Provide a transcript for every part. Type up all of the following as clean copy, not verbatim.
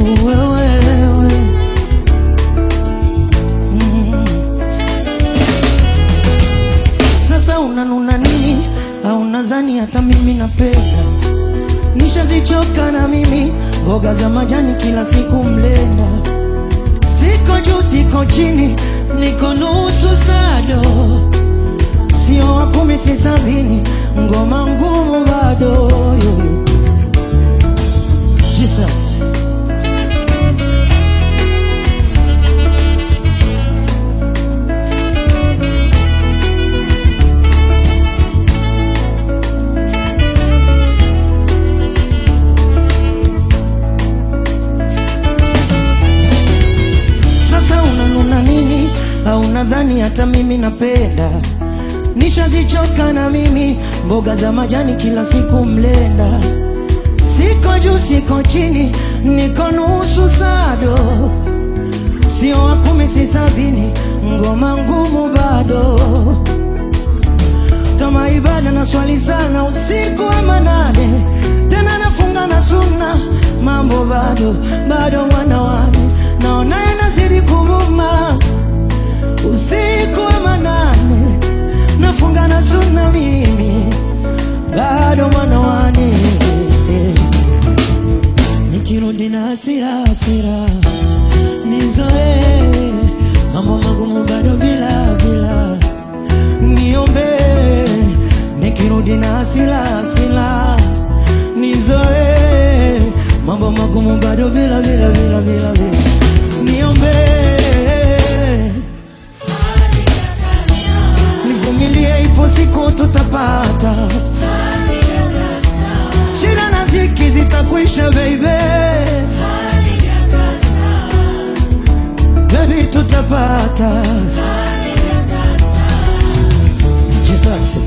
Sasa unanuna nini? Au nadhani hata mimi napenda? Nishazichoka na mimi mboga za majani kila siku mlenda. Siko juu siko chini, niko nusu sado. Sio wa 10 si 70, ngoma ngumu bado. Jesus. Sasa unanuna nini? Au nadhani hata mimi napenda? Nishazichoka na mimi mboga za majani kila siku mlenda. Siko juu siko chini, niko nusu sado. Sio wa 10 si 70, ngoma ngumu bado. Kama ibada na swali sana usiku wa manane, tena nafunga na sunna, mambo bado mwana wane. Naona yanazidi kubuma usiku wa manane, nafunga na sunna mimi, bado mwana wane. Nikirudi na hasira nizoe, mambo magumu bado bila niombe. Nikirudi na hasira nizoe, mambo magumu bado bila niombe. Nivumilie, ipo siku tutapata. Shida na ziki zitakwisha baby, baby tutapata. Jesus.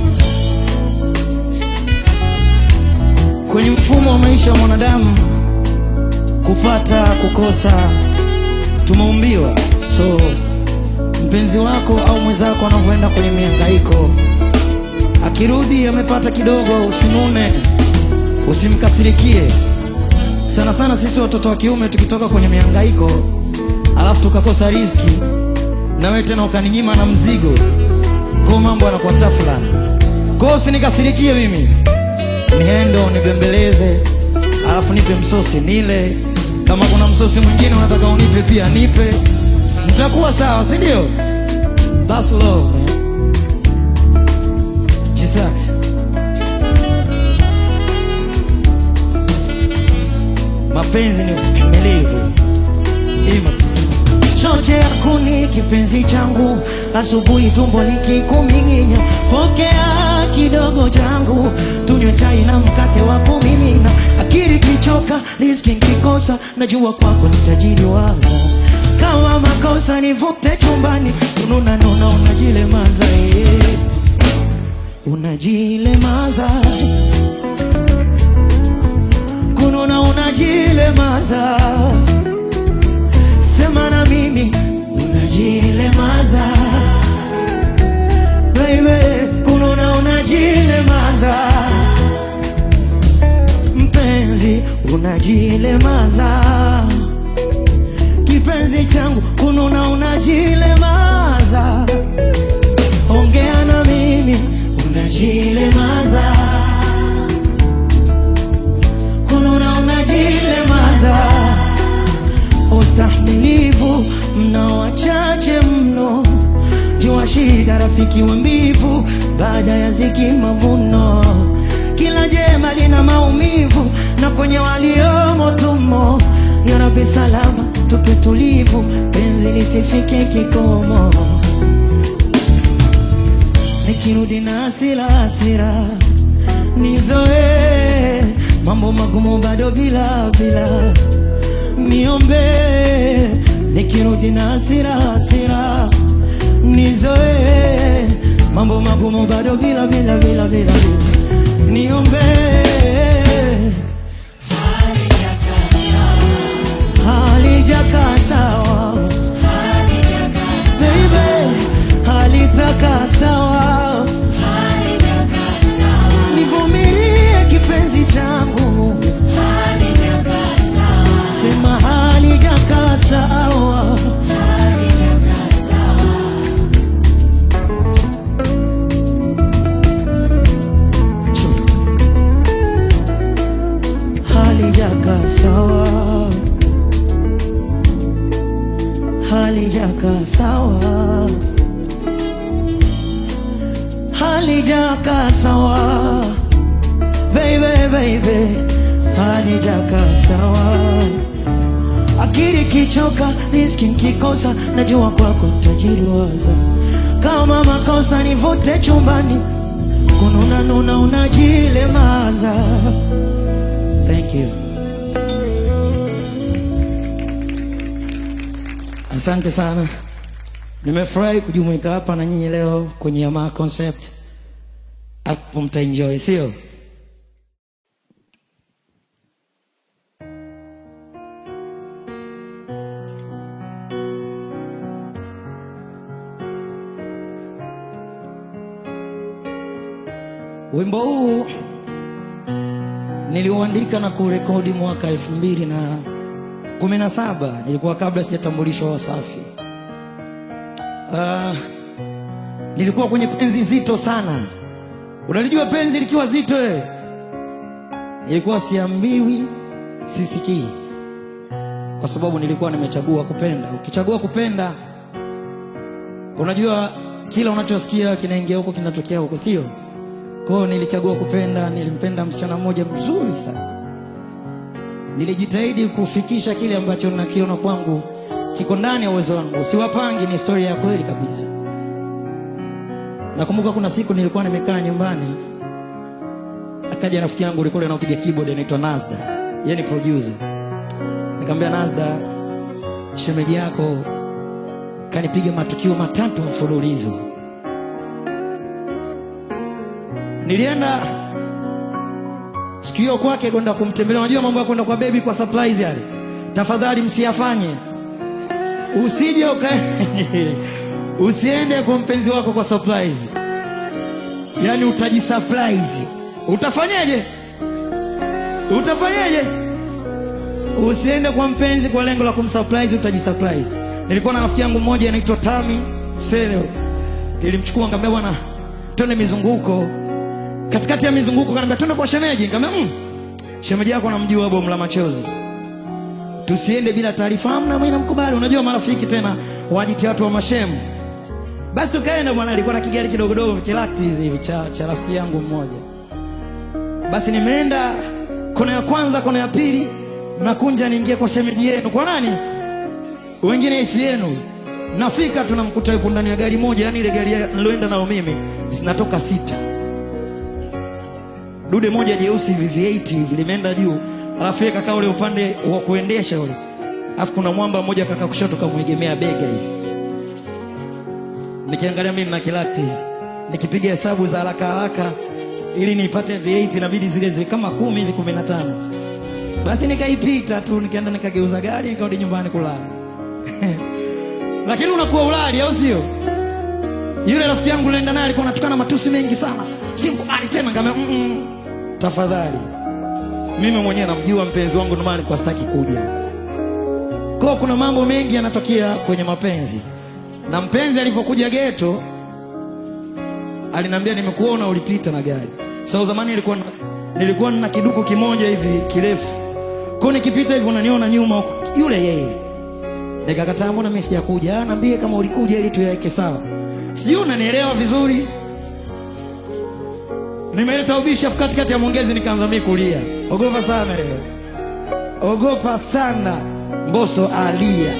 Kwenye mfumo wa maisha wa mwanadamu, kupata kukosa tumeumbiwa. So mpenzi wako au mwenzako anavyoenda kwenye mihangaiko, akirudi amepata kidogo, usinune, usimkasirikie. Sana sana sisi watoto wa kiume tukitoka kwenye mihangaiko alafu tukakosa riziki, na wewe tena ukaninyima na mzigo, kwa mambo yanakuwa tafulani. Kwa usinikasirikie mimi, niendo nibembeleze, alafu nipe msosi nile. Kama kuna msosi mwingine unataka unipe pia nipe, mtakuwa sawa, si ndio? That's love, man. Jesus. Mapenzi ni uvumilivu. Choche ya kuni kipenzi changu, asubuhi tumbo likikuminginya, pokea kidogo changu, tunywe chai na mkate wa kumimina. Akili kichoka, riziki nikikosa, najua kwako nitajiliwaza. Kama makosa nivute chumbani, ununa unajilemaza, unajilemaza. Kununa unajilemaza, sema na mimi, unajilemaza baby, kununa unajilemaza. Mpenzi unajilemaza, kipenzi changu, kununa unajilemaza. Ongea na mimi, unajilemaza, kununa unajilemaza. Ustahimilivu mna wachache mno, jua shida rafiki wa mbivu, baada ya ziki mavuno. Kila jema lina maumivu, na kwenye waliomo tumo. Ya Rabbi salama tuke tulivu, penzi lisifike kikomo. Nikirudi na hasira nizoe, mambo magumu bado bila niombe. Nikirudi na hasira nizoe, mambo magumu bado bila niombe. Halijakaa sawa baby, halitaka sawa. Nivumilie kipenzi changu, sema hali halijaka sawa, halijaka sawa, baby baby, halijaka sawa. Akili kichoka, riski nkikosa, najua kwako tajiriwaza. Kama makosa nivute chumbani, kununa nuna unajilemaza. Thank you. Asante sana. Nimefurahi kujumuika hapa na nyinyi leo kwenye Yamaa Concept. Hapo mtaenjoy, sio? Wimbo huu niliuandika na kurekodi mwaka 2017. Nilikuwa kabla sijatambulishwa Wasafi. Nilikuwa kwenye penzi zito sana. Unalijua penzi likiwa zito nilikuwa siambiwi, sisikii. Kwa sababu nilikuwa nimechagua kupenda. Ukichagua kupenda, unajua kila unachosikia kinaingia huko kinatokea huko, sio? Kwa hiyo nilichagua kupenda. Nilimpenda msichana mmoja mzuri sana. Nilijitahidi kufikisha kile ambacho nakiona kwangu kiko ndani ya uwezo wangu. Siwapangi, ni historia ya kweli kabisa. Nakumbuka kuna siku nilikuwa nimekaa nyumbani, akaja rafiki yangu yule anapiga keyboard anaitwa Nazda, yeye ni producer. Nikamwambia Nazda, shemeji yako kanipiga matukio 3 mfululizo. Nilienda sikio kwake kwenda kumtembelea. Unajua mambo ya kwenda kwa baby kwa surprise yale, tafadhali msiyafanye. Usije usiende kwa mpenzi wako kwa surprise. Yani utajisurprise. Utafanyaje? Usiende kwa mpenzi kwa lengo la kumsurprise, utajisurprise. Nilikuwa na rafiki yangu mmoja anaitwa Tami Selo. Nilimchukua nikamwambia bwana, twende mizunguko. Katikati ya mizunguko kanambia twende kwa shemeji. Nikamwambia shemeji yako namjua bomu la machozi, tusiende bila taarifa. Hamna, mimi namkubali. Unajua marafiki tena wajitia watu wa mashemu. Basi tukaenda bwana. Alikuwa na kigari kidogo kilakti hivi cha rafiki yangu mmoja. Basi nimeenda kona ya kwanza, kona ya pili, nakunja niingie kwa shemeji yenu. Kwa nani? Wengine ifi yenu. Nafika tunamkuta yupo ndani ya gari moja, yani ile gari niloenda nao mimi zinatoka 6. Dude moja jeusi V8 hivi limeenda juu, alafu yeye kaka ule upande wa kuendesha ule. Alafu kuna mwamba mmoja kaka kushoto kamwegemea bega hivi. Nikiangalia mimi na kilactis, nikipiga hesabu za haraka ili nipate V8 inabidi zile kama 10 hivi 15. Basi nikaipita tu, nikaenda nikageuza gari, nikarudi nyumbani kulala. Lakini unakuwa ulali au sio? Yule rafiki yangu nilienda naye alikuwa anatukana matusi mengi sana. Simkubali tena, kama tafadhali. Mimi mwenyewe namjua mpenzi wangu, ndio maana nilikuwa sitaki kuja. Kwa kuna mambo mengi yanatokea kwenye mapenzi. Na mpenzi alipokuja ghetto aliniambia nimekuona ulipita na gari. Sababu zamani nilikuwa na kiduku kimoja hivi kirefu. Kwa nikipita hivi unaniona nyuma yule yeye. Nikakataa, mbona mimi sijakuja? Niambie kama ulikuja ili tuweke sawa. Sijui unanielewa vizuri. Nimeleta ubishi katikati ya mwongezi, nikaanza mimi kulia. Ogopa sana leo. Ogopa sana. Mbosso alia.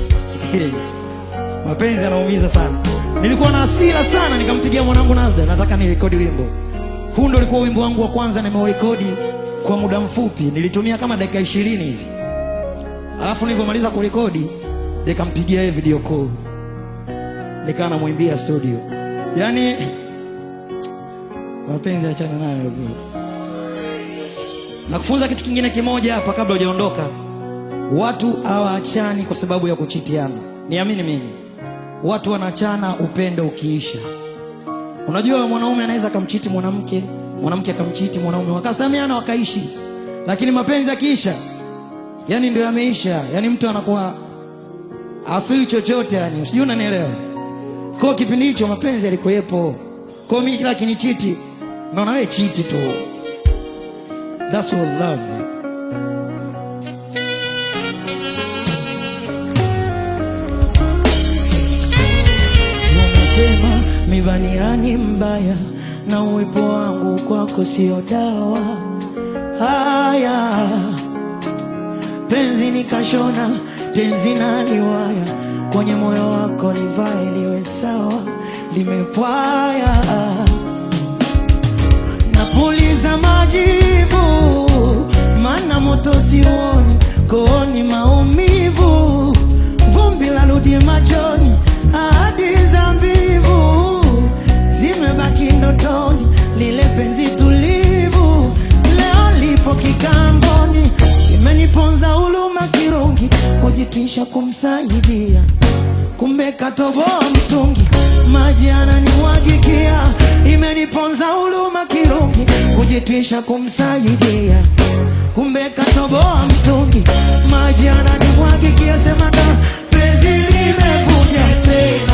Mapenzi yanaumiza sana. Nilikuwa na hasira sana, nikampigia mwanangu Nazda, nataka nirekodi wimbo. Huu ndio ulikuwa wimbo wangu wa kwanza nimeurekodi kwa muda mfupi. Nilitumia kama dakika 20 hivi. Alafu nilipomaliza kurekodi, nikampigia yeye video call. Nikaa namwimbia studio. Yaani mapenzi achana nayo bro. Nakufunza kitu kingine kimoja hapa kabla hujaondoka. Watu hawaachani kwa sababu ya kuchitiana. Niamini mimi. Watu wanaachana upendo ukiisha. Unajua mwanaume anaweza kumchiti mwanamke, mwanamke akamchiti mwanaume, wakasameana wakaishi. Lakini mapenzi yakiisha, yani ndio yameisha. Yani mtu anakuwa afili chochote, yani sijui unanielewa. Kwa kipindi hicho mapenzi yalikuwepo. Kwa mimi kila kinichiti, naona wewe chiti tu. That's what love is. Walisema mibaniani mbaya na uwepo wangu kwako sio dawa. Haya penzi nikashona tenzi na liwaya, kwenye moyo wako livae liwe sawa, limepwaya. Napuliza majivu mana moto sioni, kooni maumivu, vumbi la rudi machoni, ahadi za mbivu zimebaki ndotoni, lile penzi tulivu leo lipo kikamboni. Imeniponza huluma kirungi, kujitwisha kumsaidia, kumbe katoboa mtungi, maji ananiwagikia. Imeniponza huluma kirungi, kujitwisha kumsaidia, kumbe katoboa mtungi, maji ananiwagikia. Sema da penzi limevuja tena,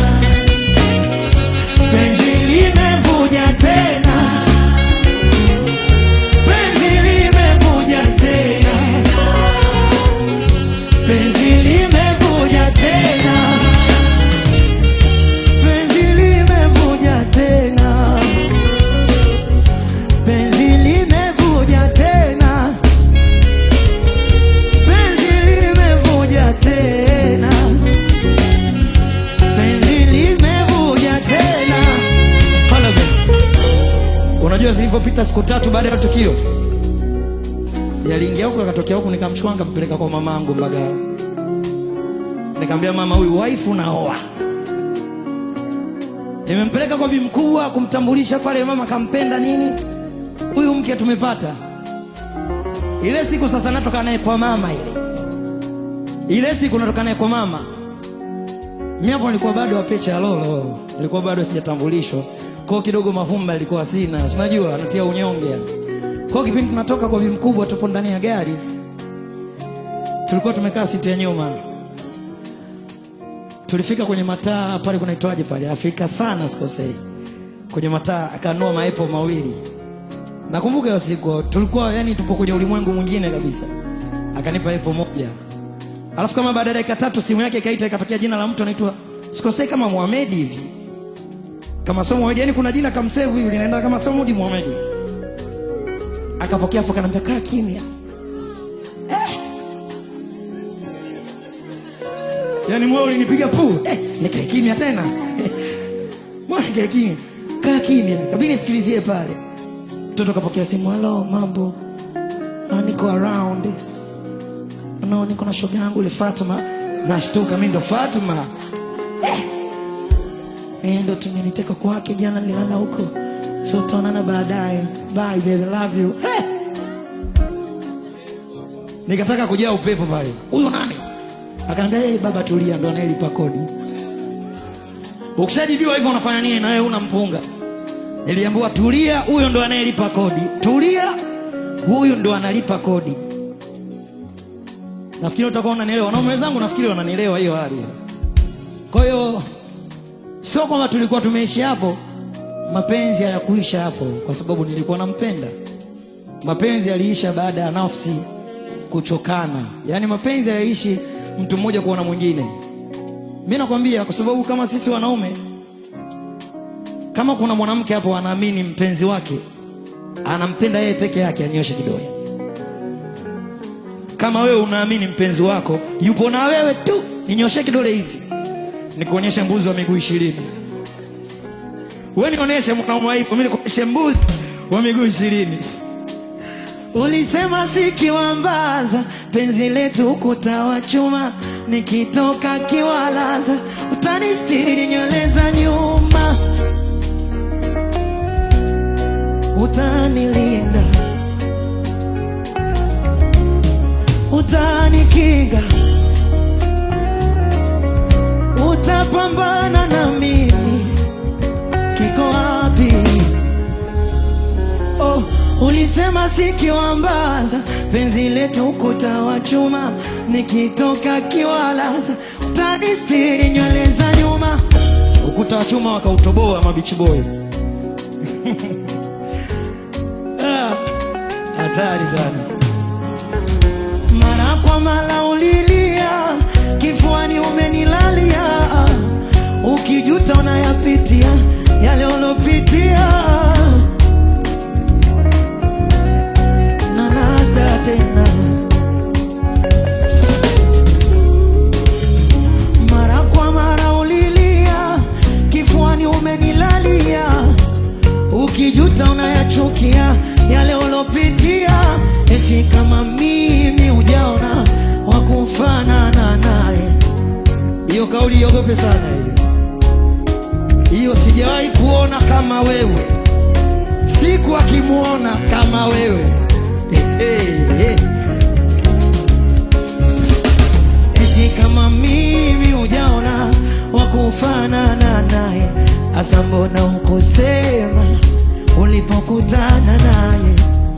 penzi limevuja tena, penzi limevuja tena, penzi limevuja tena, penzi limevuja tena, penzi limevuja tena, penzi limevuja tena, penzi limevuja tena. Unajua zilivyopita siku 3 baada ya tukio, yaliingia huko akatokea huko, nikamchukua nikampeleka kwa mamangu Mbagala. Nikamwambia mama, huyu wife naoa. Nimempeleka kwa bibi mkubwa kumtambulisha pale, mama kampenda nini, huyu mke tumepata. Ile siku sasa natoka naye kwa mama, ile siku natoka naye kwa mama. Mimi hapo nilikuwa bado wapecha lolo, nilikuwa bado sijatambulishwa, kwa kidogo mavumba ilikuwa sina, unajua anatia unyonge. Kwa kipindi tunatoka kwa bibi mkubwa, tupo ndani ya gari, tulikuwa tumekaa siti ya nyuma. Tulifika kwenye mataa pale, kunaitwaje pale, Afrika sana sikosei, kwenye mataa akanua maepo mawili. Nakumbuka hiyo siku tulikuwa yani tupo kwenye ulimwengu mwingine kabisa. Akanipa epo moja. Alafu kama baada ya dakika 3 simu yake ikaita, ikatokea jina la mtu anaitwa sikosei kama Mohamed hivi, kama somo Mohamed, yani kuna jina kamsave hivi linaenda kama somo di Mohamed. Akapokea afu kanambia kaa kimya. Yani moyo ulinipiga pu. Nikae kimya tena. Mbona nikae kimya? Kaa kimya. Kabini sikilizie pale. Mtoto kapokea simu, hello mambo, niko around, no niko na shoga yangu ile Fatuma. Nashtuka, mimi ndo Fatuma? Ndo tumeniteka kwake jana, nilala huko, so tuonana baadaye, bye baby, love you. Nikataka kujaa upepo pale, huyu nani? Akaniambia hey, baba tulia, ndo anayelipa kodi. Ukishajibiwa hivyo unafanya nini na wewe unampunga? Niliambiwa tulia, huyo ndo anayelipa kodi. Tulia, huyu ndo analipa kodi. Nafikiri utakuwa unanielewa. Wanaume wenzangu nafikiri wananielewa hiyo hali. Kwa hiyo sio kwamba tulikuwa tumeishi hapo, mapenzi hayakuisha hapo kwa sababu nilikuwa nampenda. Mapenzi yaliisha baada ya nafsi kuchokana. Yaani mapenzi hayaishi mtu mmoja kuona mwingine. Mimi nakwambia kwa sababu kama sisi wanaume, kama kuna mwanamke hapo anaamini mpenzi wake anampenda yeye peke yake, anyoshe kidole. Kama wewe unaamini mpenzi wako yupo na wewe tu, ninyoshe kidole hivi, nikuonyeshe mbuzi wa miguu 20. Wewe nionyeshe mwanaume waipo, mimi nikuonyeshe mbuzi wa miguu 20. Ulisema sikiwambaza penzi letu kutawa chuma, nikitoka kiwalaza utanistiri nywele za nyuma, utanilinda, utanikinga, utapambana na mimi, kiko wapi? Oh, ulisema sikiwambaza penzi letu kutawa chuma, nikitoka kiwalaza utanistiri nywele za nyuma. Ukuta wa chuma wakautoboa mabichi boy. Hatari sana. Mara kwa mara ulilia, kifuani umenilalia, ukijuta unayapitia yale ulopitia. Na nasda tena mara kwa mara ulilia, kifuani umenilalia, ukijuta unayachukia yale ulopitia. Eti kama mimi hujaona wakufanana naye. Hiyo kauli yogope sana hiyo. Sijawahi kuona kama wewe, siku akimuona kama wewe. Eti kama mimi hujaona wakufanana naye. Asa mbona ukusema ulipokutana naye?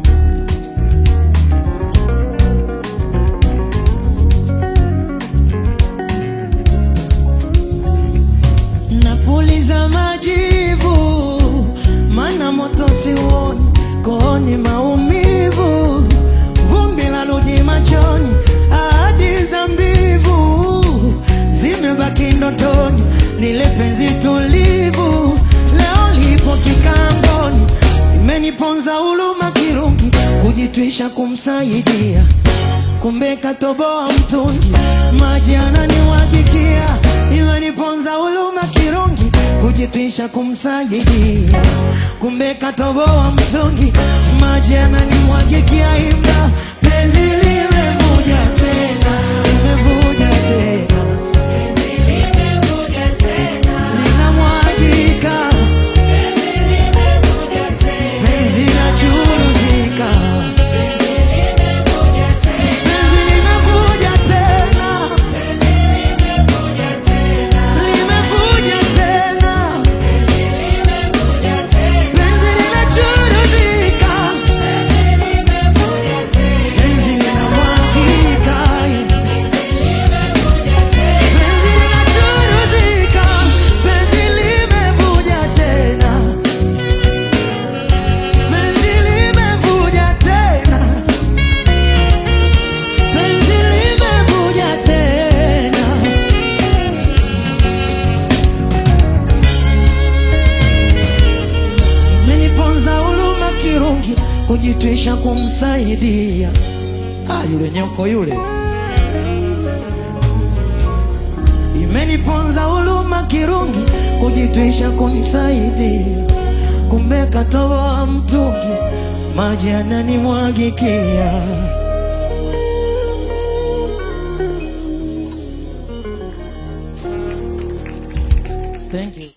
Napuliza majivu, mana moto siuoni, kooni maumivu, vumbi la rudi machoni, ahadi za mbivu zimebaki ndotoni. Lile penzi tulivu leo lipo kikangoni, imeniponza uluma kirungi, kujitwisha kumsaidia, kumbe katoboa mtungi, maji ananiwagikia. Imeniponza uluma kirungi, kujitwisha kumsaidia, kumbe katoboa mtungi, maji ananiwagikia. Imba penzi limevuja tena, limevuja tena, penzi limevuja tena, linamwagika, penzi limevuja tena, penzi linachuruzika, penzi limevuja tena, penzi limevuja tena, penzi limevuja tena, limevuja tena, penzi limevuja tena, penzi linachuruzika, penzi limevuja tena, penzi linamwagika, penzi limevuja tena, penzi linachuruzika, penzi limevuja tena, penzi limevuja tena, penzi limevuja tena. Imeniponza uluma kirungi, kujitwisha kumsaidia. Yule nyoko yule. Imeniponza uluma kirungi, kujitwisha kumsaidia, kumbe katoboa mtungi, maji ananimwagikia. Thank you.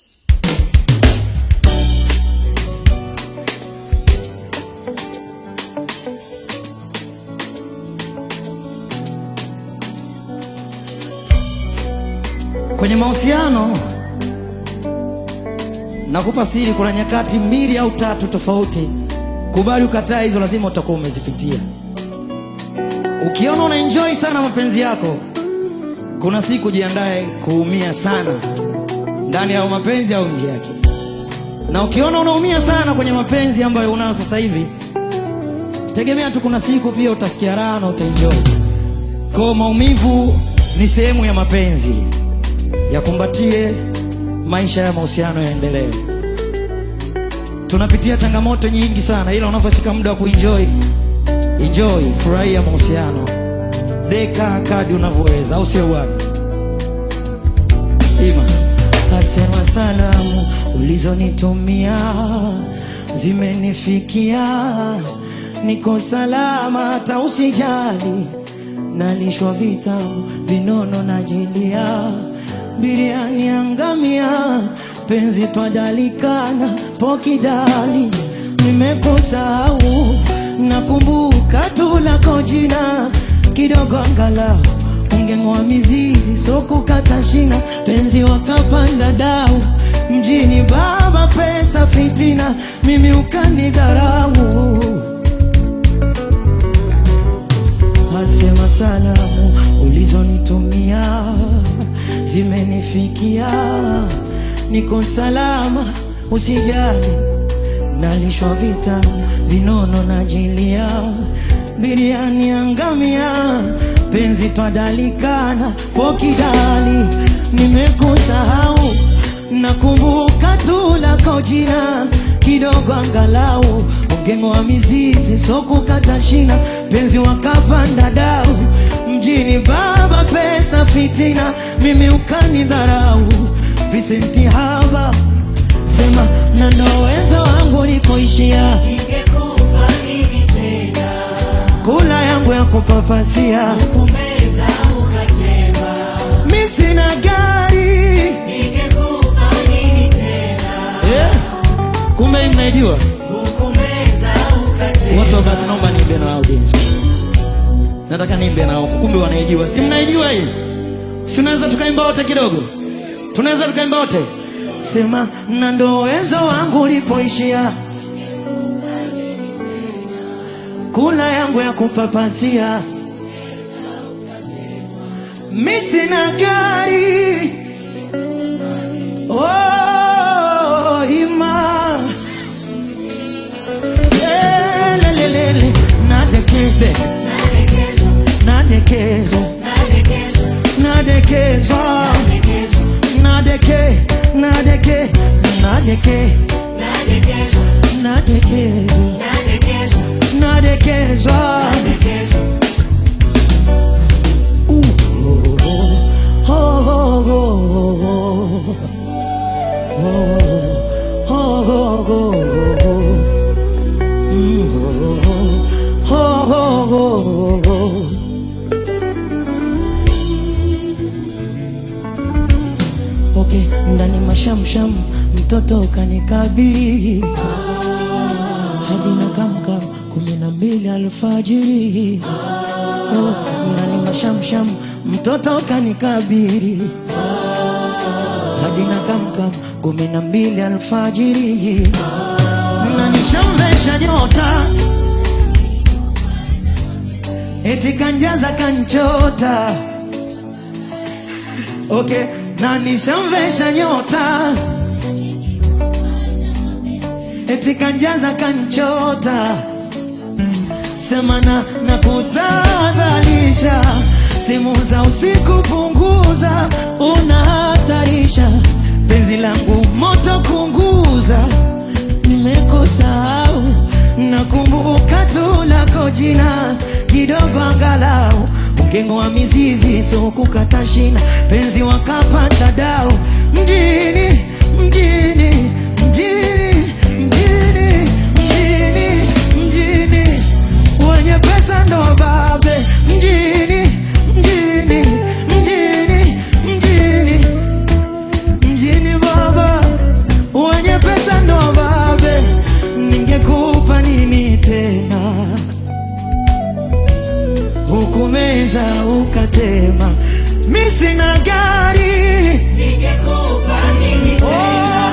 Kwenye mahusiano nakupa siri, kuna nyakati 2 au 3 tofauti. Kubali ukataa hizo, lazima utakuwa umezipitia. Ukiona una enjoy sana mapenzi yako, kuna siku jiandae kuumia sana ndani ya mapenzi au nje yake. Na ukiona unaumia sana kwenye mapenzi ambayo unayo sasa hivi, tegemea tu kuna siku pia utasikia raha na utaenjoy. Kwa maumivu ni sehemu ya mapenzi. Yakumbatie, maisha ya mahusiano yaendelee. Tunapitia changamoto nyingi sana, ila unapofika muda wa kuenjoy, enjoy, furahia mahusiano. Deka kadi unavyoweza, au sio bwana? Ima asema salamu ulizonitumia zimenifikia, niko salama hata usijali, nalishwa vitamu vinono najilia, biriani angamia, penzi twadalikana pokidali. Nimekusahau, nakumbuka tu lako jina, kidogo angalau ungeng'oa mizizi, so kukata shina, penzi wakapanda dau, mjini baba pesa fitina, mimi ukanidharau. Asema salamu ulizonitumia zimenifikia, niko salama usijali, nalishwa vitamu vinono najilia, biriani angamia, penzi twadalikana pokidali. Nimekusahau, nakumbuka tu lako jina kidogo angalau, ungeng'oa mizizi so kukata shina, penzi wakapanda dau, mjini baba pesa fitina, mimi ukanidharau, visenti haba sema na ndo uwezo wangu ulipoishia, ningekupa nini tena, kula yangu ya kupapasia, kumeza ukatema, mimi sina gari, ningekupa nini tena, kumbe mnaijua kumeza ukatema. watu wa naomba niimbe na audience, nataka niimbe nao, kumbe wanaijua, si mnaijua hii? Si tunaweza tukaimba wote kidogo, tunaweza tukaimba wote, sema na ndo uwezo wangu ulipoishia, kula yangu ya kupapasia, mimi sina gari, oh ima lelelele nadekeze nadekezo nadekezo nadeke nadeke nadeke nadekezo nadekezo okay, ndani mashamsham mtoto ukanikabili hadi na kamkam 12 alfajiri. Ndani mashamsham mtoto ukanikabili hadi na kamkam 12 alfajiri. Nanishamvesha nyota eti kanjaza kanchota, okay, nanishamvesha nyota eti kanjaza kanchota, semana na kutadhalisha, simu za usiku punguza, unahatarisha penzi langu moto kunguza, nimekusahau nakumbuka tu lako jina kidogo angalau, ungeng'oa mizizi so kukata shina, penzi wakapanda dau, mjini mjini mjini mjini mjini mjini, wenye pesa ndo babe, mjini mjini mjini mjini mjini baba, wenye pesa ndo babe, ningekupa nini tena, hukumeza ukatema, mimi sina gari, ningekupa nini tena,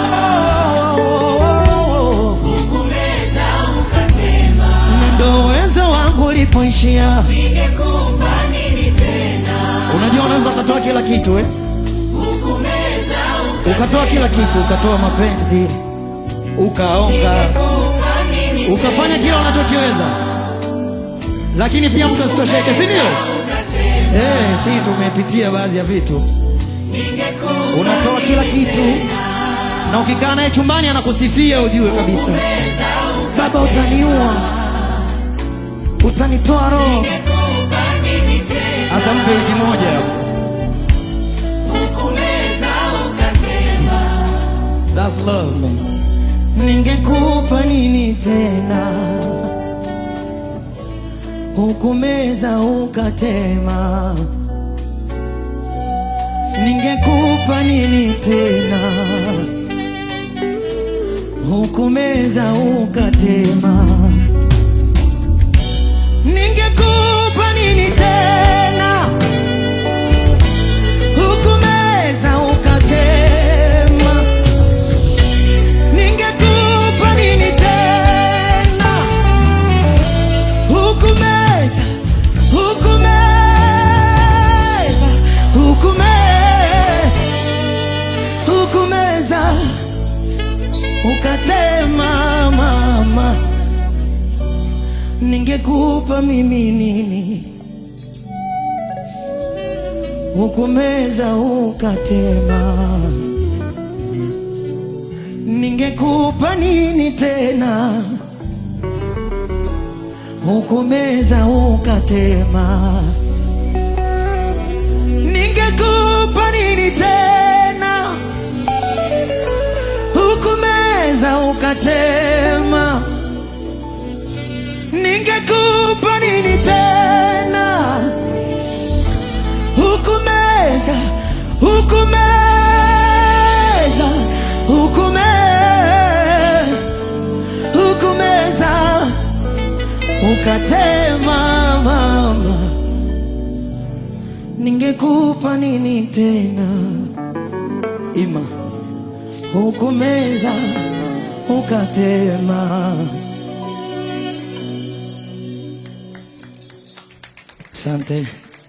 hukumeza ukatema, ndo uwezo wangu ulipoishia, ningekupa nini tena, unajua unaweza ukatoa kila kitu hukumeza ukatoa kila kitu, ukatoa mapenzi, ukaonga, ukafanya kila unachokiweza, lakini pia mtu asitosheke, si ndio? Si tumepitia baadhi ya vitu, unatoa kila kitu na ukikaa naye chumbani anakusifia, ujue kabisa baba utaniua, utanitoa roho. Asa mpe wiki moja hapo. That's love, man. Ningekupa nini tena, hukumeza ukatema, ningekupa nini tena, hukumeza ukatema, ningekupa nini tena, hukumeza ukatema, ningekupa nini tena, hukumeza hukumeza hukumeza ukatema mama, ningekupa mimi nini, hukumeza ukatema, ningekupa nini tena? Hukumeza ukatema. Ningekupa nini tena? Hukumeza ukatema. Ningekupa nini tena? Hukumeza, hukumeza, hukumeza ukatema mama. Ningekupa nini tena? Ima hukumeza ukatema. Asante.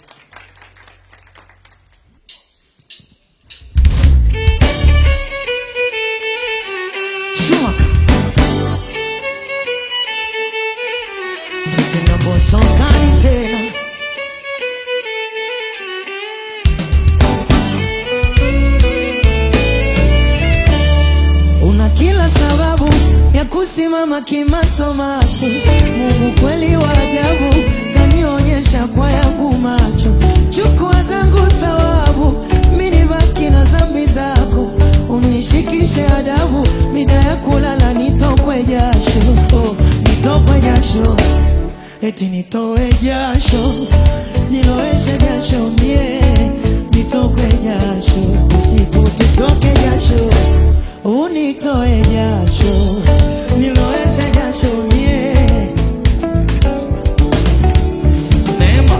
Shumaka tena bosokani tena. Una kila sababu ya kusimama kimasomashi. Mungu kweli wa ajabu kanionyesha kwa yangu macho. Chukua zangu thawabu, mimi nibaki na dhambi zako. Unishikishe adabu, mida ya kulala nitokwe jasho. Oh, nitokwe jasho, eti nitoe jasho, niloeshe jasho mie. Nitokwe jasho, usiku tutoke jasho, unitoe jasho, niloeshe jasho mie. Neema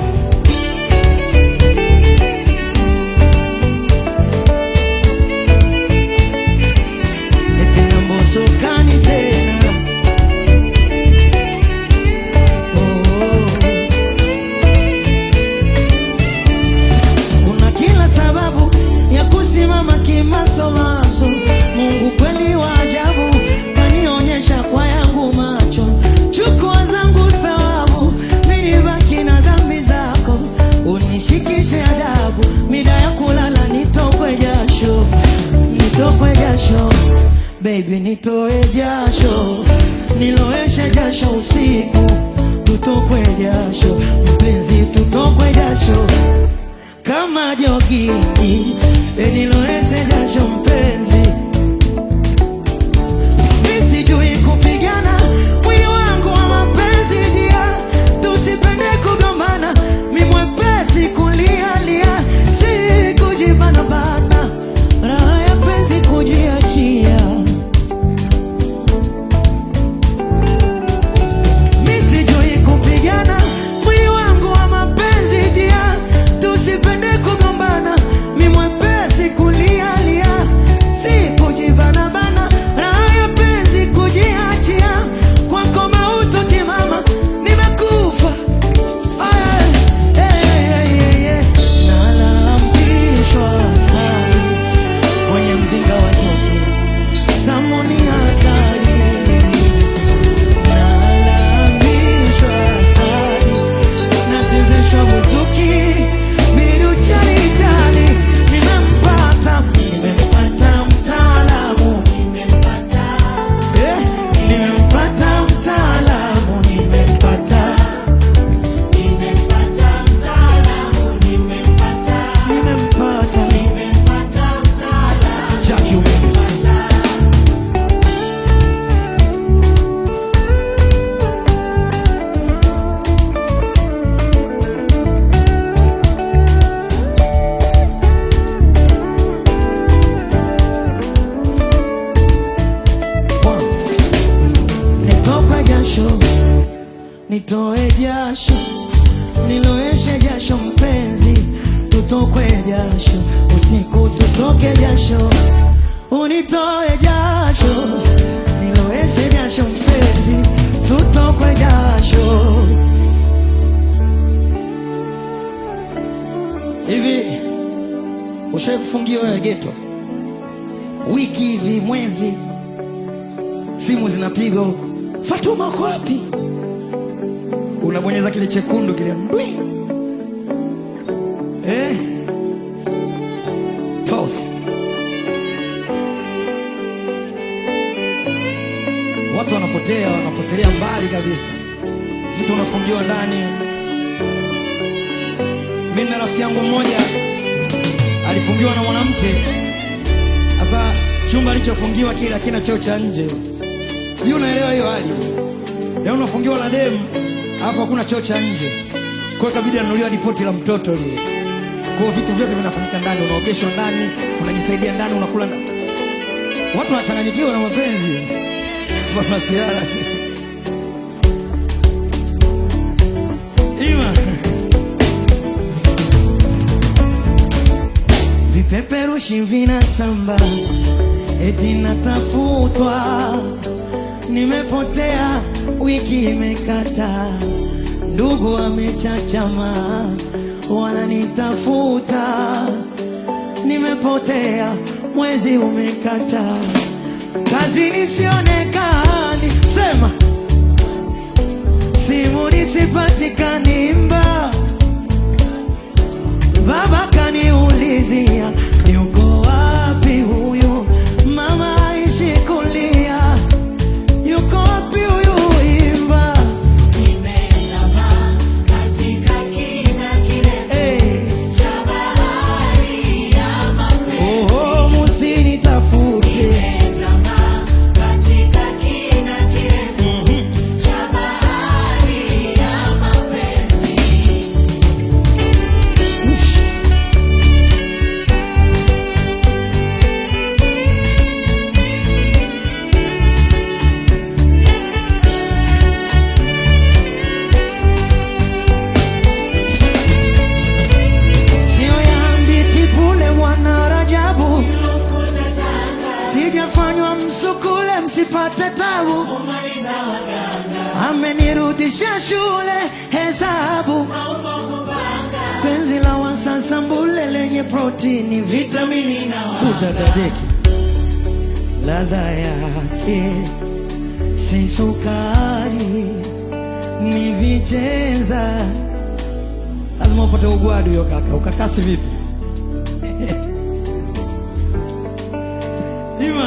eti nambosokani tena. Una kila sababu ya kusimama kimasomaso. Mungu kweli wa ajabu kanionyesha kwa yangu macho. Chukua zangu thawabu, mimi nibaki na dhambi zako. Unishikishe adabu, mida ya kulala nitokwe jasho, nitokwe jasho. Baby nitoe jasho, niloeshe jasho usiku. Tutokwe jasho, mpenzi tutokwe jasho. Kama jogi, niloeshe jasho mpenzi. Nisijui kupigana, mwili wangu wa mapenzi dia. Tusipende kugombana, mimi mwepesi kulialia. Si kujibana bana, raha ya penzi kujiachia. Nisijui kupigana, mwili wangu wa mapenzi dia. Tusipende kugombana, mimi mwepesi kulialia. Si kujibana bana, raha ya penzi kujiachia. Kwako maututi mama, nimekufa. Nalambishwa sana kwenye mzinga wa joto, tamu ni hatari. Nalambishwa sana, nachezeshwa buzuki, miru chali chali. Nimempata, nimempata mtaalamu. Nimempata mtaalamu, nimempata. Jackie umempata. Nitokwe jasho, nitoe jasho, niloeshe jasho mpenzi. Tutokwe jasho, usiku tutoke jasho, unitoe jasho, niloeshe jasho mpenzi. Tutokwe jasho. Hivi ushawahi kufungiwa wewe geto? Wiki hivi, mwezi, simu zinapigwa, Fatuma uko wapi? Unabonyeza kile chekundu kile ndwi. Toss. watu wanapotelea mbali kabisa. Mtu unafungiwa ndani. Mimi na rafiki yangu mmoja alifungiwa na mwanamke. Sasa chumba alichofungiwa kile hakina choo cha nje. Sijui unaelewa hiyo hali. Leo unafungiwa na demu, alafu hakuna choo cha nje. Kwa hiyo kabidi anunuliwa ripoti la mtoto lile. Kwa vitu vyote vinafanyika ndani, unaogeshwa ndani, unajisaidia ndani, unakula ndani. Watu wanachanganyikiwa na mapenzi. Kwa masiara. Ima. Vipeperushi vinasamba, eti natafutwa. Nimepotea, wiki imekata, ndugu wamechachama, wananitafuta. Nimepotea, mwezi umekata, kazi nisionekani, sema simu nisipatikani, mba baba kaniulizia yuko wapi huyu, mama aishi kulia yuko wapi huyu, imba nimezama katika kina kirefu cha bahari ya mapenzi. Oh, musinitafute. Nimezama katika kina kirefu cha bahari ya mapenzi. Sio yambi tipule mwana Rajabu, sijafanywa msukule msipate tabu. Kumaliza waganga, Amenirudisha shule hesabu, maumbo kupanga, penzi la wasasa mbule lenye protini, vitamini vitamini na kudadadeki. Ladha yake si sukari, ni vichenza. Lazima upate ugwadu hiyo kaka, ukakasi vipi? Ima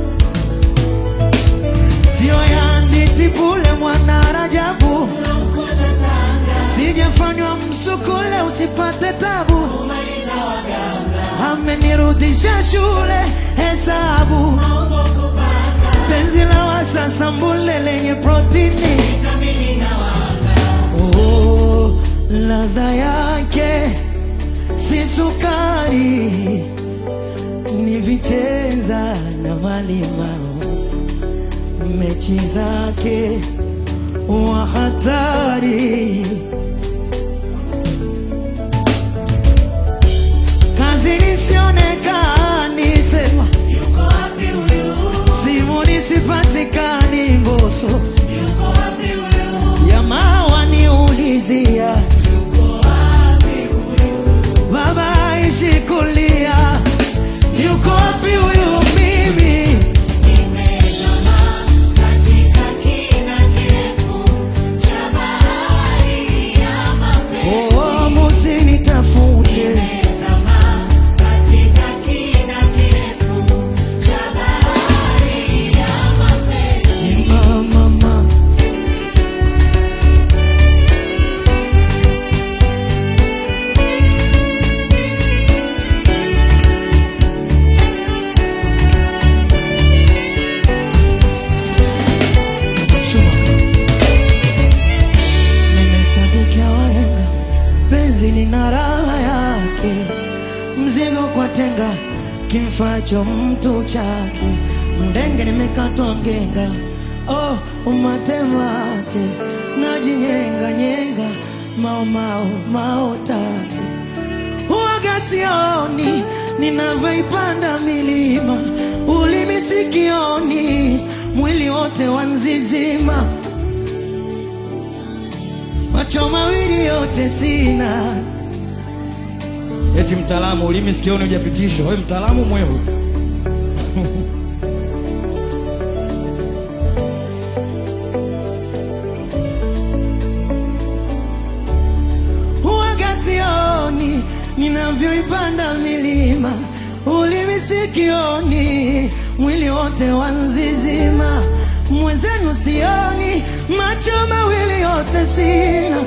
sio yandi tipule mwana Rajabu, sijafanywa msukule usipate tabu. kumaliza waganga, Amenirudisha shule hesabu, maumbo kupanga, penzi la wasasa mbule lenye protini, vitamini na wanga. oh, ladha yake si sukari, ni vichenza na malimao. Mechi zake wa hatari, kazi nisionekani, sema Yuko wapi huyu? simu nisipatikani, mboso Yuko wapi huyu? jamaa waniulizia Yuko wapi huyu? baba aishi kulia yuko wapi huyu, mimi Nimezama katika kina kirefu cha bahari ya mapenzi. oh, musinitafute. Nimezama katika kina kirefu cha bahari ya mapenzi. Mama, shuma nimesadikia wahenga, penzi lina raha yake, mzigo kwa tenga kimfacho mtu chake. Mdenge nimekatwa ngenga, oh, umatemate najinyenga nyenga, mao tate. Huwaga sioni ninavyoipanda milima, ulimi sikioni, mwili wote wanzizima, macho mawili yote sina. Eti mtaalamu, ulimi sikioni hujapitishwa. Wewe mtaalamu mwehu. Huwaga sioni ninavyoipanda milima, ulimi sikioni, mwili wote wanzizima, mwenzenu sioni, macho mawili yote sina,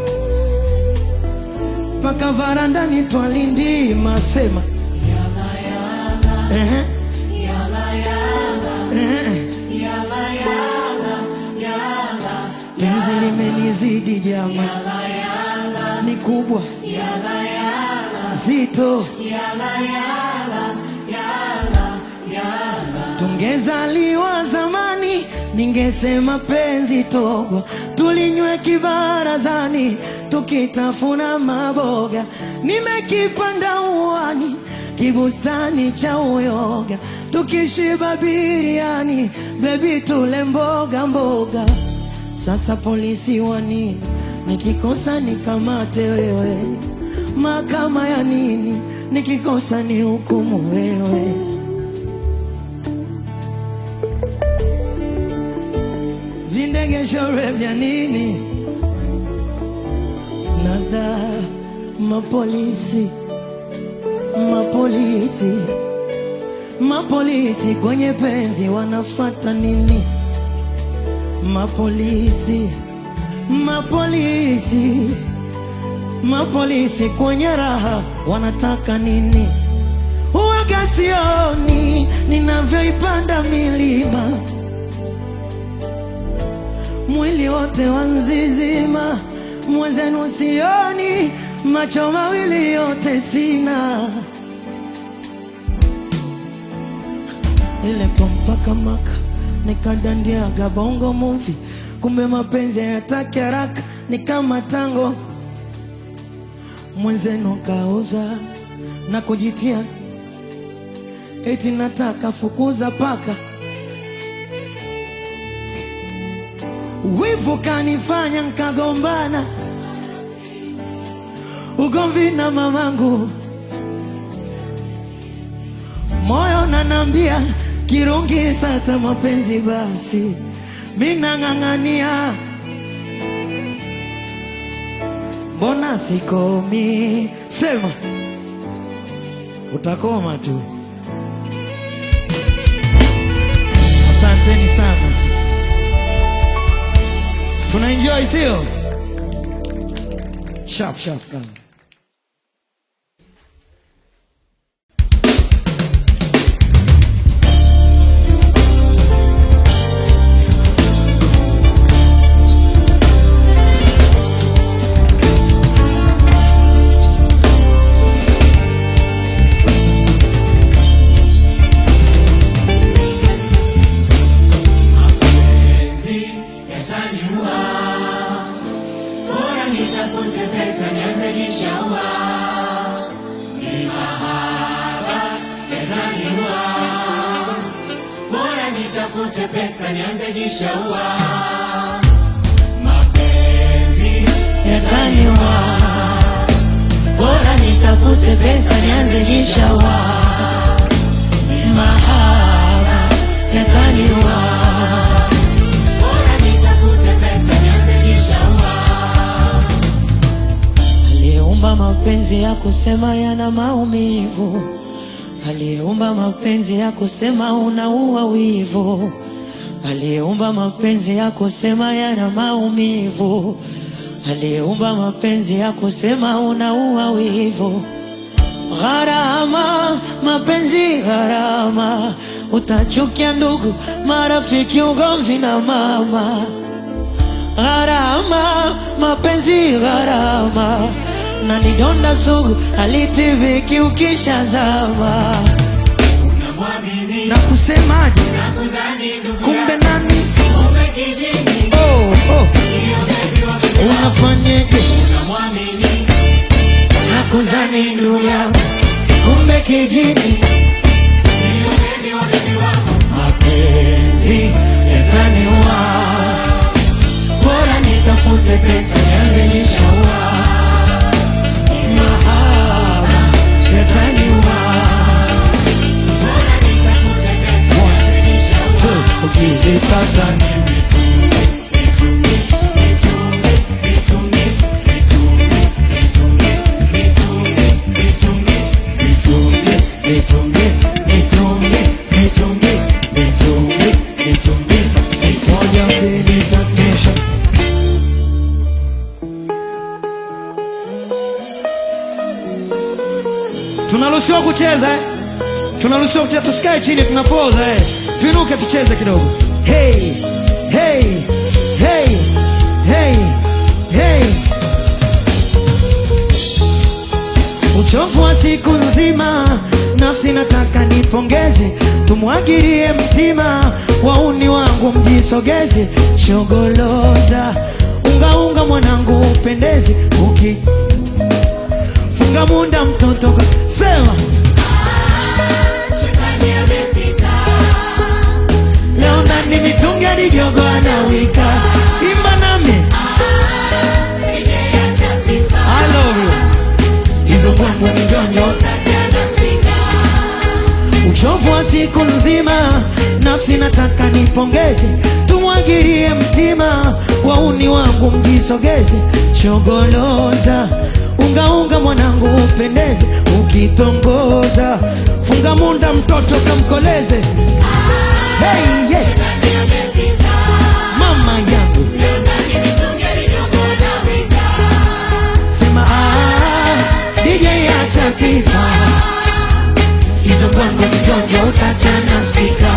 paka varandani twalindima sema Yala yala, yala yala, yala yala, yala, penzi limenizidi jama, yala yala, ni kubwa yala yala, zito, yala yala, yala yala. tungezaliwa zamani ningesema penzi togo, tulinywe kibarazani tukitafuna maboga, nimekipanda uwani kibustani cha uyoga, tukishiba biriani baby tule mboga mboga. Sasa polisi wani nikikosa nikamate wewe, mahakama ya nini nikikosa ni hukumu wewe. Vindegeshore vya nini Nazda, mapolisi mapolisi mapolisi kwenye penzi wanafata nini? Mapolisi mapolisi mapolisi kwenye raha wanataka nini? Huwaga sioni ninavyoipanda milima, mwili wote wanzizima, mwenzenu sioni, macho mawili yote sina, ile pompaka maka nikadandiaga bongo movie, kumbe mapenzi hayataki haraka, ni kama tango, mwenzenu kauza na kujitia eti nataka fukuza paka, wivu kanifanya nkagombana ugomvi na mamangu, moyo nanambia kirungi, sasa mapenzi basi mina ng'ang'ania, mbona sikomi? Sema utakoma tu. Asanteni sana, tuna enjoy sio? Sharp kazi. Nitafute pesa nianze jishaua, ni mahaba yataniua. Bora nitafute pesa nianze jishaua, mapenzi yataniua. Bora nitafute pesa nianze jishaua, ni mahaba yataniua. Bora nitafute pesa nianze jishaua. Aliyeumba mapenzi ya kusema yana maumivu, aliyeumba mapenzi ya kusema unaua wivu, aliyeumba mapenzi ya kusema yana maumivu, aliyeumba mapenzi ya kusema unaua wivu. Gharama mapenzi gharama, utachukia ndugu marafiki ugomvi na mama. Gharama mapenzi gharama, na nidonda sugu halitibiki ukishazama. Unamwamini Na kusemaje na kudhani ndugu kumbe nani? kumbe kijini. Oh Hiyo baby wamekuwa. unafanyeje? Unamwamini Na kudhani ndugu yangu kumbe kijini. hiyo baby wamekuwa. Mapenzi yataniua, bora nitafute pesa nianze jishaua, mahaba yataniua. Bora nitafute pesa nianze jishaua. Ukizipata nitunge Tunaruhusiwa kucheza eh? Tunaruhusiwa kucheza, tusikae chini tunapoza eh. Tuinuke tucheze kidogo. Hey, hey, hey, hey, hey. Uchovu wa siku nzima, nafsi nataka nipongeze, tumwagirie mtima, wauni wangu mjisogeze, shogoloza, unga unga mwanangu upendeze, funga munda mtoto sema Shetani amepita. leo nani mitungi hadi jogo anawika, imba nami Nijeacha sifa. I love you. Hizo mwangu ni jonjo Tachana speaker. uchovu wa siku nzima, nafsi nataka nipongeze, tumwagirie mtima, wauni wangu mjisogeze, shogoloza, unga unga mwanangu upendeze, ukitongoza, funga munda mtoto kamkoleze. Hey, yeah. Shetani amepita. Mama yangu Leo ndani mitungi hadi jogo anawika. sema DJ acha sifa, hizo kwangu ni jonjo utachana speaker.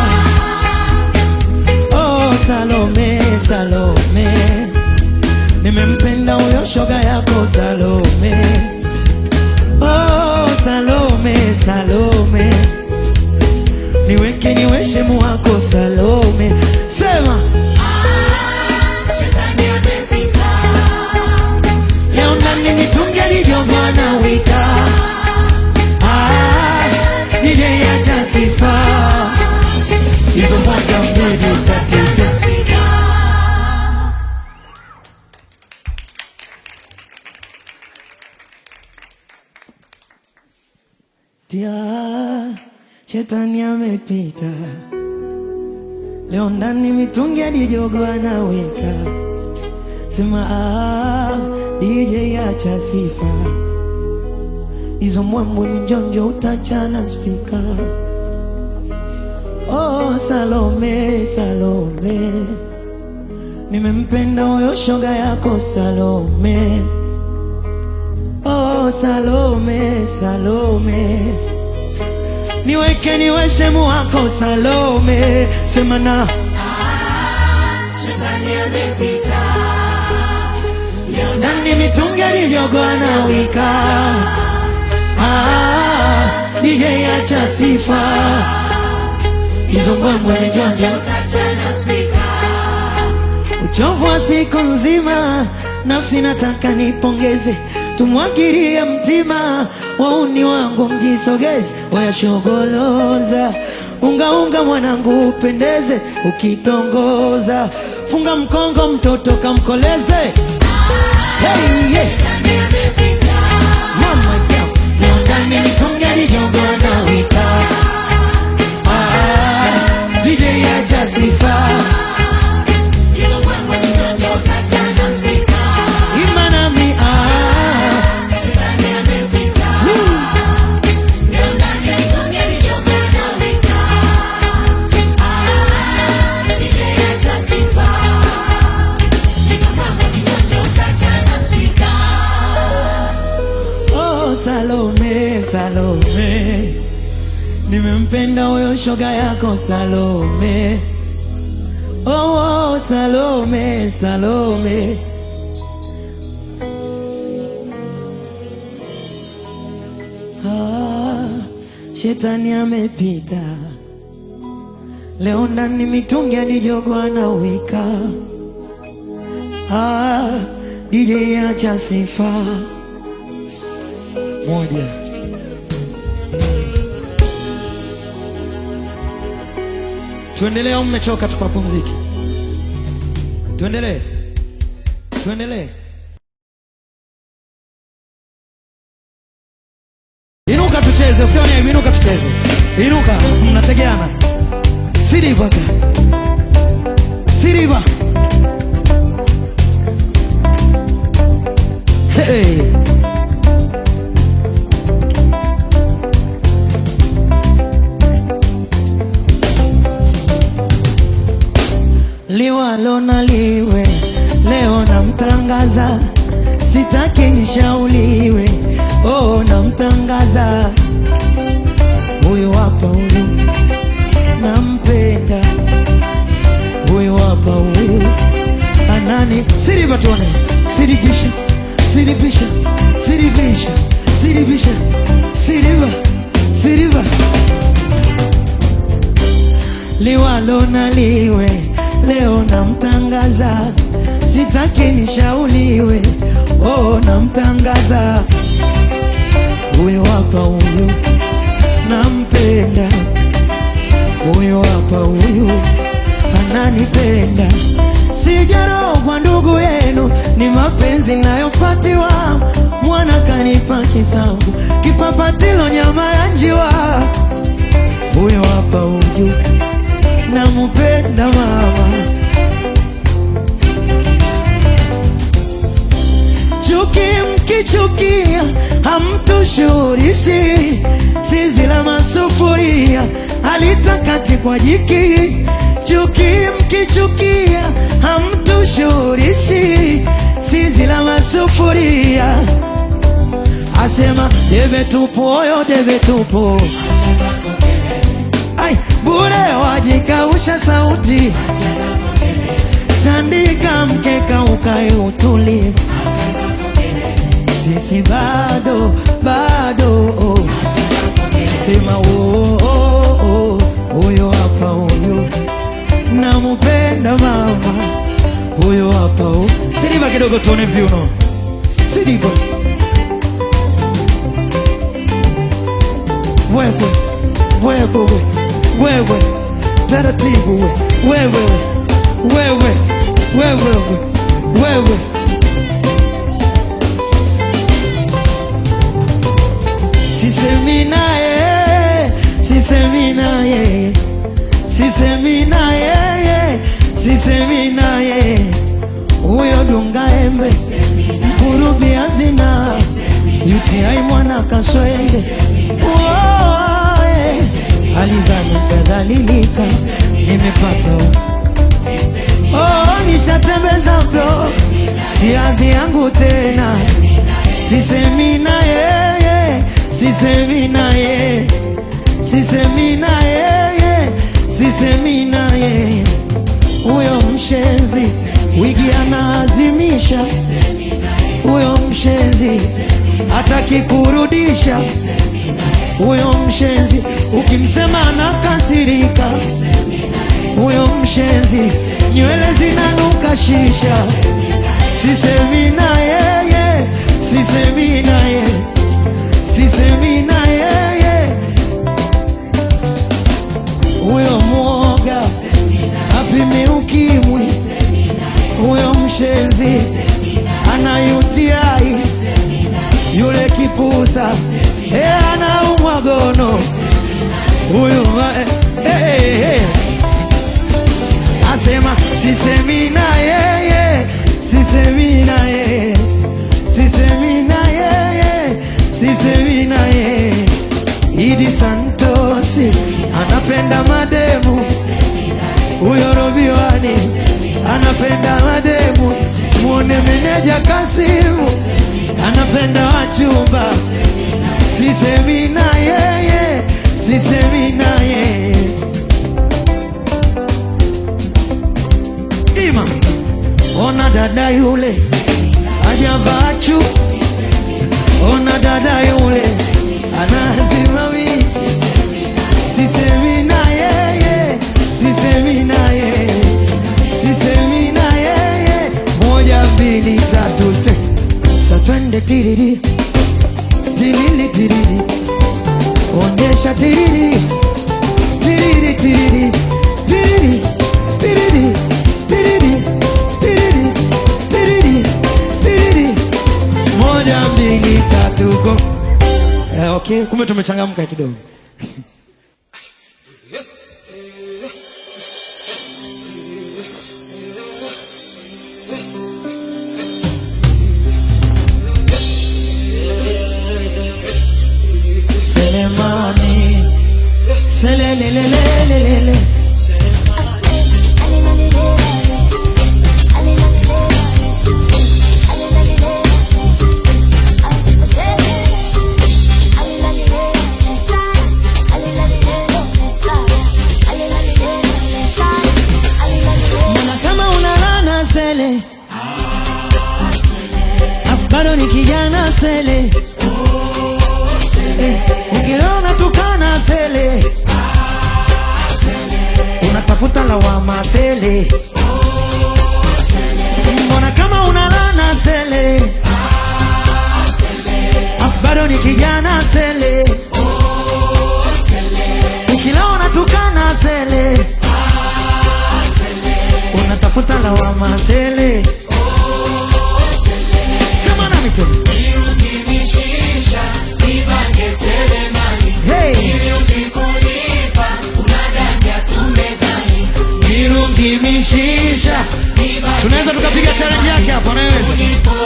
Oh Salome, Salome, nimempenda huyo shoga yako Salome. Oh Salome, Salome, niweke niweshe muwako Salome. Sema Shetani amepita. leo ndani mitungi hadi jogo anawika. DJ acha sifa, hizo mwaka mjini utacheza. Tia, shetani amepita, leo ndani mitungi hadi jogo anawika. Sema DJ acha sifa, hizo mwambo ni jonjo utachana speaker. Oh Salome, Salome, nimempenda huyo shoga yako Salome. Oh Salome, Salome, niweke niweshe muwako Salome. Sema na Shetani amepita. Leo ndani mitungi hadi jogo anawika. DJ acha sifa, hizo ngombo ni jonjo tachana speaker. uchovu wa siku nzima, nafsi nataka nipongeze, tumwagirie mtima, wauni wangu mjisogeze, wayashogoloza, unga unga mwanangu upendeze, ukitongoza, funga mkongo mtoto kamkoleze. Hey, yeah. Shetani amepita. Mama yangu leo ndani mitungi hadi jogo anawika. DJ acha sifa, Hizo mambo ni jonjo tachana speaker. imba nami Shetani amepita. Leo ndani mitungi hadi jogo anawika. Nijeacha sifa. Hizo mambo ni jonjo tachana speaker. Oh Salome, Salome, nimempenda huyo shoga yako Salome. Oh Salome, Salome, shetani amepita, leo ndani mitungi hadi jogo anawika. DJ acha sifa moja. Tuendelee au mmechoka tukapumzike? Tuendelee, tuendelee. Inuka tucheze, usione aibu, inuka tucheze. Inuka, mnategeana. Siriva ka. Siriva. Hey. Liwalo na liwe, leo namtangaza, sitaki nishauriwe. Oh namtangaza, siribisha, siribisha, siriba, siriba. Liwalo na liwe, leo namtangaza, sitaki nishauriwe, oh namtangaza. Huyo hapa huyo, nampenda. Huyo hapa huyo, ananipenda. Sijarogwa ndugu yenu, ni mapenzi nayopatiwa. Mwana kanipa kisambu, kipapatilo nyama ya njiwa. Huyo hapa huyo, nampenda mama. Chuki mkichukia, hamtushurishi. Zizi la masufuria, halitakati kwa jiki. Chuki mkichukia, hamtushurishi. Zizi la masufuria. Asema debe tupo, oyo debe tupo. Ai, bure wajikausha sauti. Tandika mkeka ukae utulie. Sisi bado, bado. Sema oh, oh, oh. Huyo hapa huyo, nampenda mama. Huyo hapa huyo. Siriba kidogo tuone viuno. Siriba. Wewe, wewe, wewe. Taratibu wewe, wewe, wewe, wewe. Sisemi naye, sisemi naye, sisemi naye, sisemi naye. Huyo dunga embe, kurubi hazina, UTI mwana kaswende. Alizani kadhalilika, nimepata. Oh, nishatembeza bro, si hadhi yangu tena. Sisemi naye, sisemi naye, sisemi naye, sisemi naye. Huyo mshenzi, wigi anaazimisha. Huyo mshenzi, hataki kurudisha. Huyo mshenzi, ukimsema anakasirika. Huyo mshenzi, nywele zinanuka shisha. Sisemi naye, sisemi naye, sisemi naye. Huyo mwoga, apime ukimwi. Huyo mshenzi, ana UTI. Yule kipusa, anaumwa gono. Huyo asema sisemi naye, sisemi naye, sisemi naye, sisemi naye. Idi Santos anapenda mademu. Huyo Robiwani anapenda mademu. Muone meneja Kasimu anapenda wachumba. Sisemi naye, sisemi naye. Ima, ona dada yule ajabachu. Ona dada yule anazimawi. Sisemi naye, sisemi naye, sisemi naye. Moja mbili tatu te, sa twende tiriri, tiriri tiriri. Ondesha tiriri, tiriri tiriri, tiriri, tiriri, tiriri, tiriri, tiriri, tiriri. Moja mbili tatu go. Okay, kumbe tumechangamka kidogo. Selemani, selelelelelele. Bado ni kijana sele, sele. Mbona kama unalana sele? Bado ni kijana sele. Ukila unatukana sele. Unatafuta lawama sele. Sema nami tu. Nirukimishisha nibange selemani. Hey. Nirukikulipa unadanja tumezani. Nirukimishisha. Tunaweza tukapiga challenge yake hapo, anaweza. 1,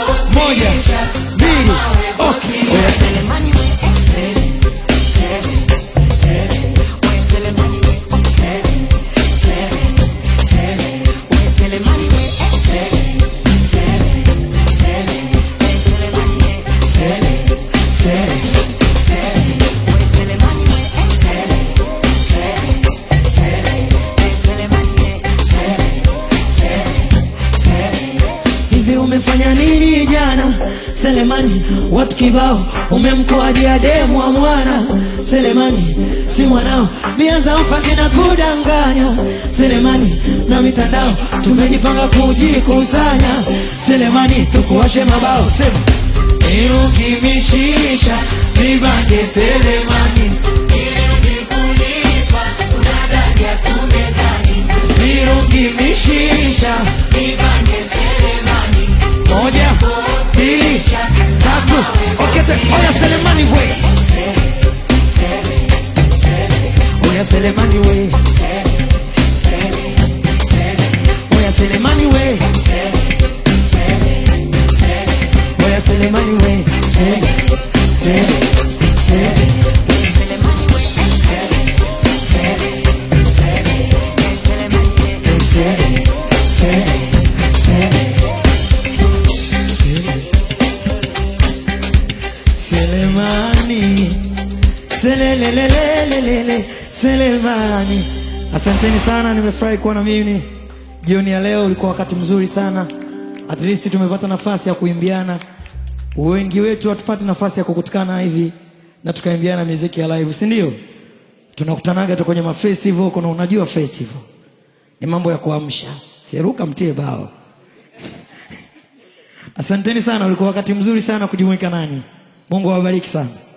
2. Okay. Selemani we sele sele sele. We selemani we sele sele sele. We selemani we sele sele sele. We selemani we sele sele sele. We selemani we sele sele sele. We selemani we sele sele sele. Hivi umefanya nini jana Selemani? Watu kibao umemkoadia demu wa mwana Selemani, si mwanao. Bia za ufa zina kudanganya Selemani, na mitandao tumejipanga kujikusanya Selemani, tukuwashe mabao. Sema Nirukimishisha nibange selemani. Nirukikulipa unadanja tumezani. nirukimishisha. Nibange selemani. 1, 2, 3. Okay, oya Selemani we. Oya Selemani we. Oya Selemani we. Oya Selemani we. Selemani, selelelelelele, Selemani. Asanteni sana, nimefurahi kuwa na mimi jioni ya leo. Ulikuwa wakati mzuri sana, at least tumepata nafasi ya kuimbiana. Wengi wetu hatupati nafasi ya kukutukana hivi na tukaimbiana muziki ya live, si ndio? Tunakutanaga tu kwenye mafestival. Kuna unajua festival ni mambo ya kuamsha, seruka mtie bao. Asanteni sana, ulikuwa wakati mzuri sana kujumuika nanyi. Mungu awabariki sana.